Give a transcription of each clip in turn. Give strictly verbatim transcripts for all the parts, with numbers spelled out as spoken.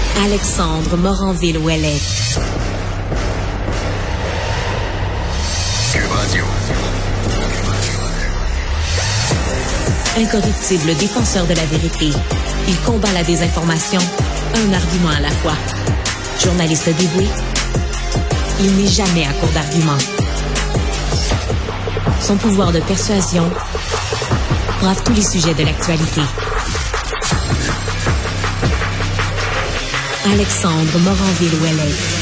Alexandre Moranville-Ouellette. Cube Radio. Incorruptible défenseur de la vérité, il combat la désinformation, un argument à la fois. Journaliste dévoué, il n'est jamais à court d'arguments. Son pouvoir de persuasion brave tous les sujets de l'actualité. Alexandre Moranville-Ouellette.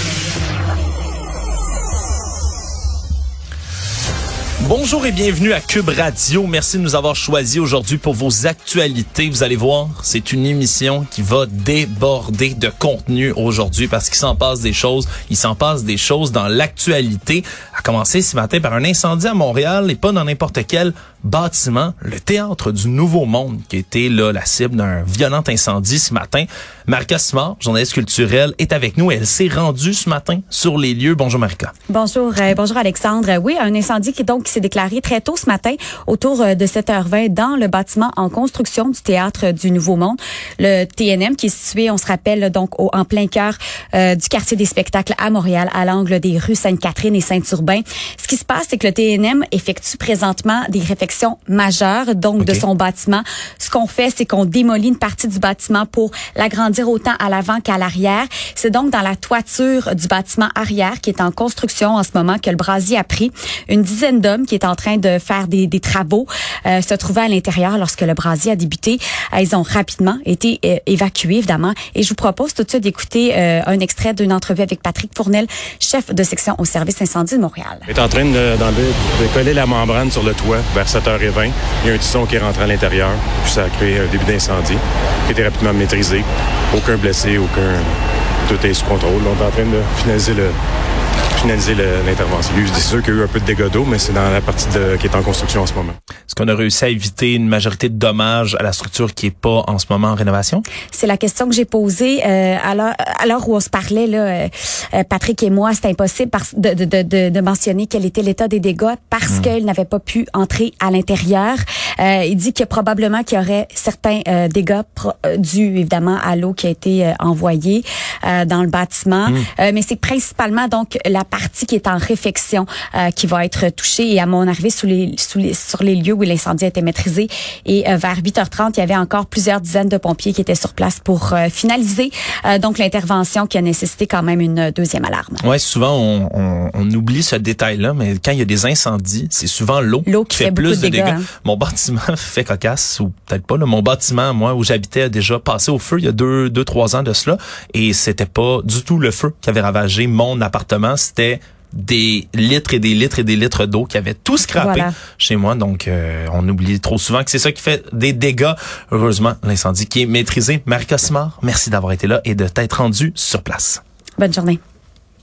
Bonjour et bienvenue à Cube Radio. Merci de nous avoir choisis aujourd'hui pour vos actualités. Vous allez voir, c'est une émission qui va déborder de contenu aujourd'hui parce qu'il s'en passe des choses. Il s'en passe des choses dans l'actualité. A commencer ce matin par un incendie à Montréal et pas dans n'importe quel bâtiment, le Théâtre du Nouveau Monde, qui était là la cible d'un violent incendie ce matin. Marika Simard, journaliste culturelle, est avec nous. Elle s'est rendue ce matin sur les lieux. Bonjour Marika. Bonjour, euh, bonjour Alexandre. Oui, un incendie qui donc qui s'est déclaré très tôt ce matin, autour de sept heures vingt, dans le bâtiment en construction du Théâtre du Nouveau Monde. Le T N M qui est situé, on se rappelle, donc au, en plein cœur euh, du quartier des spectacles à Montréal, à l'angle des rues Sainte-Catherine et Saint-Urbain. Ce qui se passe, c'est que le T N M effectue présentement des réfections majeures, donc okay. de son bâtiment. Ce qu'on fait, c'est qu'on démolit une partie du bâtiment pour l'agrandir autant à l'avant qu'à l'arrière. C'est donc dans la toiture du bâtiment arrière qui est en construction en ce moment que le brasier a pris. Une dizaine d'hommes qui est en train de faire des, des travaux euh, se trouvaient à l'intérieur lorsque le brasier a débuté. Euh, ils ont rapidement été euh, évacués, évidemment. Et je vous propose tout de suite d'écouter euh, un extrait d'une entrevue avec Patrick Fournel, chef de section au service incendie de Montréal. Il est en train de, de, de coller la membrane sur le toit vers sept heures vingt. Il y a un tisson qui est rentré à l'intérieur. Puis ça a créé un début d'incendie qui a été rapidement maîtrisé. Aucun blessé, aucun... Tout est sous contrôle. On est en train de finaliser le... finaliser le, l'intervention. C'est sûr qu'il y a eu un peu de dégâts d'eau, mais c'est dans la partie de, qui est en construction en ce moment. Est-ce qu'on a réussi à éviter une majorité de dommages à la structure qui est pas en ce moment en rénovation? C'est la question que j'ai posée euh, à, l'heure, à l'heure où on se parlait, là, euh, Patrick et moi. C'est impossible parce, de, de, de, de mentionner quel était l'état des dégâts parce mmh. qu'il n'avait pas pu entrer à l'intérieur. Euh, il dit que probablement qu'il y aurait certains euh, dégâts pro, euh, dus évidemment à l'eau qui a été euh, envoyée euh, dans le bâtiment. Mmh. Euh, mais c'est principalement donc la partie qui est en réfection euh, qui va être touchée. Et à mon arrivée sous les, sous les, sur les lieux où l'incendie a été maîtrisé, et euh, vers huit heures trente, il y avait encore plusieurs dizaines de pompiers qui étaient sur place pour euh, finaliser euh, donc l'intervention qui a nécessité quand même une deuxième alarme. Ouais, souvent on, on, on oublie ce détail-là, mais quand il y a des incendies, c'est souvent l'eau, l'eau qui, qui fait, fait plus de dégâts. dégâts. Hein? Mon bâtiment fait cocasse, ou peut-être pas, là, mon bâtiment, moi, où j'habitais, a déjà passé au feu il y a deux, deux, trois ans de cela, et c'était pas du tout le feu qui avait ravagé mon appartement, c'était des litres et des litres et des litres d'eau qui avaient tout scrappé voilà. chez moi. Donc, euh, on oublie trop souvent que c'est ça qui fait des dégâts. Heureusement, l'incendie qui est maîtrisé. Marika Simard, merci d'avoir été là et de t'être rendue sur place. Bonne journée.